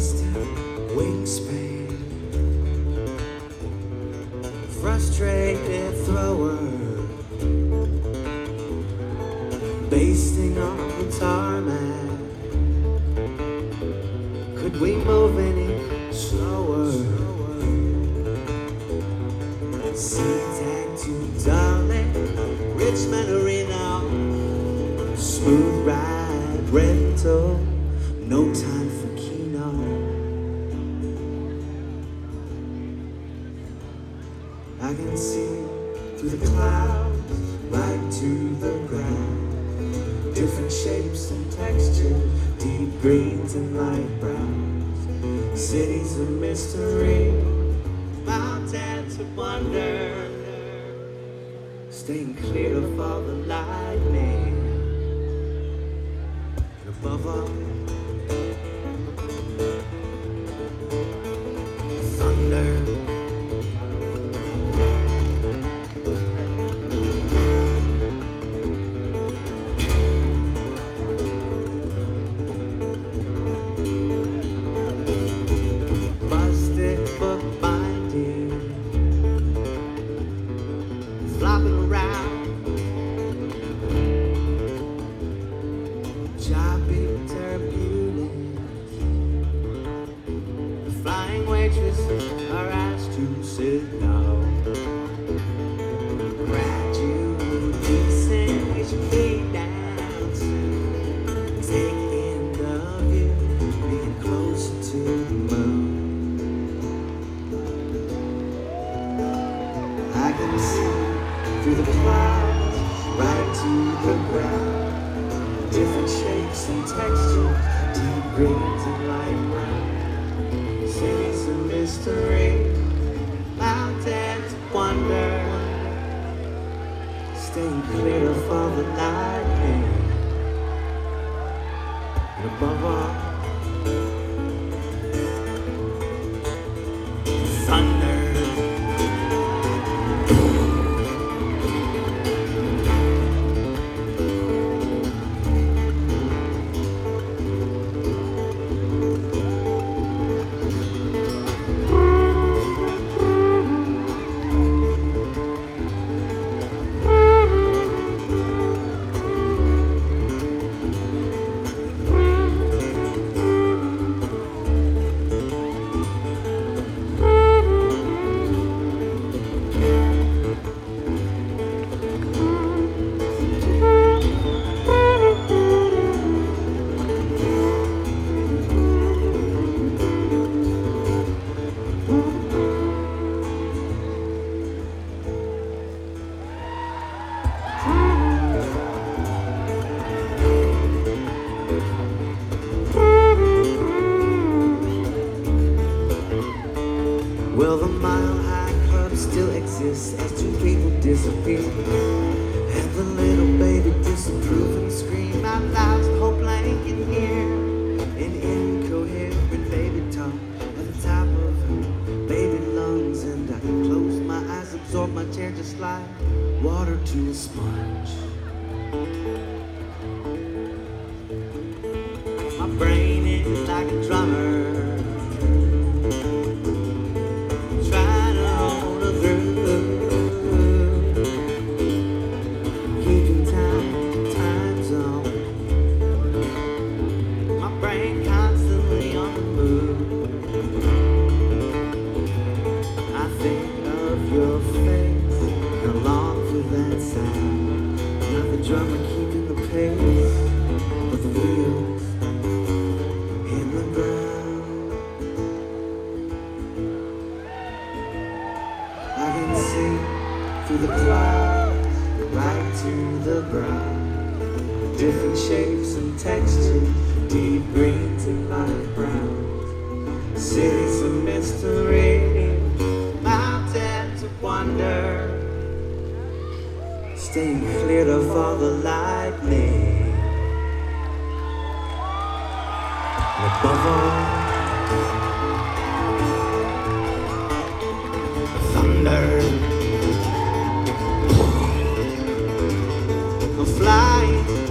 rusty wingspan, frustrated thrower, basting on the tarmac. Could we move any slower? Sea-tag to darling, Richmond Arena, smooth ride rental, no time for Keno. I can see through the clouds, right to the ground, different shapes and textures, deep greens and light browns, cities of mystery, mountains of wonder, staying clear of all the lightning, and above all, thunder. Flopping around, choppy turbulence. The flying waitresses are asked to sit down. Gradually descend, we should be dancing, taking the view, being closer to the moon. I can see through the clouds, right to the ground, different shapes and textures, deep greens and light brown, cities of mystery, mountains of wonder, staying clear of all the lightning, and above all, thunder. Well, the Mile High Club still exists as two people disappear, and the little baby disapprove and scream out loud. The whole blank in here, an incoherent baby talk at the top of her baby lungs, and I close my eyes, absorb my chair just like water to a sponge. My brain is like a drummer, drummer keeping the pace, but the wheels in the ground. I can see through the clouds, right to the ground, different shapes and textures, deep greens and light browns, cities of mystery, mountains of wonder, staying clear of all the lightning, and above all, thunder. I'm flying